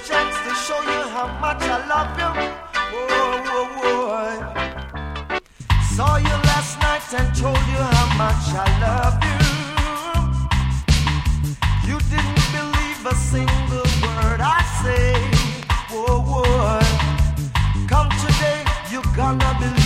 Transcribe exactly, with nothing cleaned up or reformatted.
chance to show you how much I love you. Whoa, whoa, whoa. Saw you last night and told you how much I love you. You didn't believe a single word I say. Whoa, whoa. Come today, you gonna believe.